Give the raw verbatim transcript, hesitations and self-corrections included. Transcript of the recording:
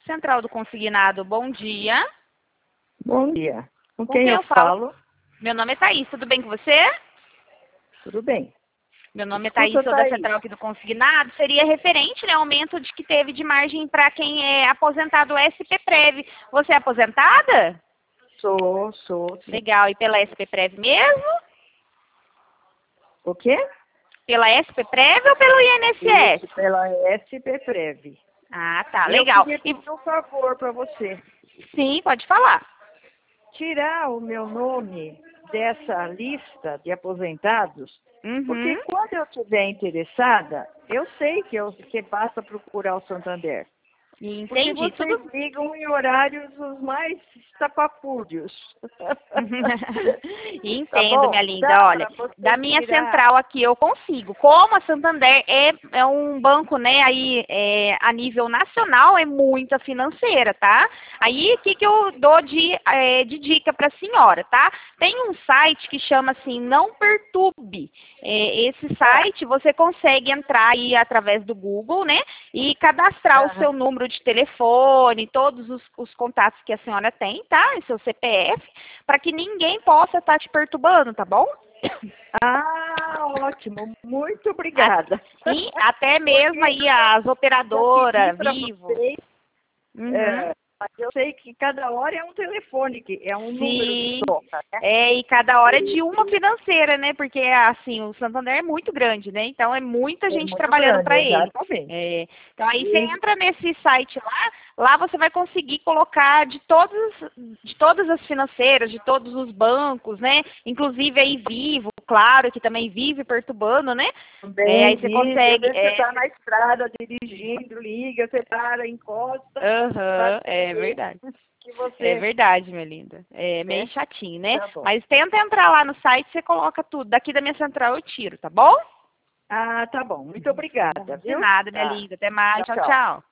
Central do Consignado, bom dia. Bom dia. Com, Com quem, quem eu eu falo? falo? Meu nome é Thaís, tudo bem com você? Tudo bem. Meu nome é Thaís, Escuta, sou da Thaís. Central aqui do Consignado. Seria referente, né, aumento de que teve de margem para quem é aposentado S P Prev. Você é aposentada? Sou, sou, sim. Legal, e pela S P Prev mesmo? O quê? Pela S P Prev ou pelo I N S S? Isso, pela S P Prev. Ah, tá, E eu legal. queria E, pedir um favor para você. sim, pode falar. Tirar o meu nome dessa lista de aposentados, porque Uhum. quando eu estiver interessada, eu sei que eu, você basta procurar o Santander. Porque Entendi, vocês tudo. ligam em horários os mais estapafúrdios. Tá Entendo, minha bom? linda. Dá Olha, para você da minha tirar. central aqui eu consigo. Como a Santander é, é um banco, né, aí é, a nível nacional, é muita financeira, tá? Aí, o que, que eu dou de, é, de dica para a senhora, tá? Tem um site que chama assim, Não Perturbe. É, esse site você consegue entrar aí através do Google, né, e cadastrar o Aham. seu número de telefone, todos os, os contatos que a senhora tem, tá? E seu C P F, para que ninguém possa estar te perturbando, tá bom? Ah, ótimo. Muito A- obrigada. E até mesmo Porque aí eu já, as já pedi operadoras, para Vivo. vocês, Uhum. é, mas eu sei que cada hora é um telefone, que é um número que Sim, toca, né? é, e cada hora é E, de uma e financeira, né? Porque, assim, o Santander é muito grande, né? Então, é muita é gente muito trabalhando grande, para ele. exatamente. É, então, aí você E, entra nesse site lá, lá você vai conseguir colocar de todos, de todas as financeiras, de todos os bancos, né? Inclusive aí Vivo, claro, que também vive perturbando, né? É, também aí você vi, às consegue... vezes você É, está na estrada dirigindo, liga, você para, encosta, para aham, é ver verdade. que É você... verdade, minha linda. É meio Né? chatinho, né? Tá bom. Mas tenta entrar lá no site, você coloca tudo. Daqui da minha central eu tiro, tá bom? Ah, tá bom. Muito obrigada, De viu? nada, minha Tá. linda. Até mais. Tchau, Tchau, tchau. tchau.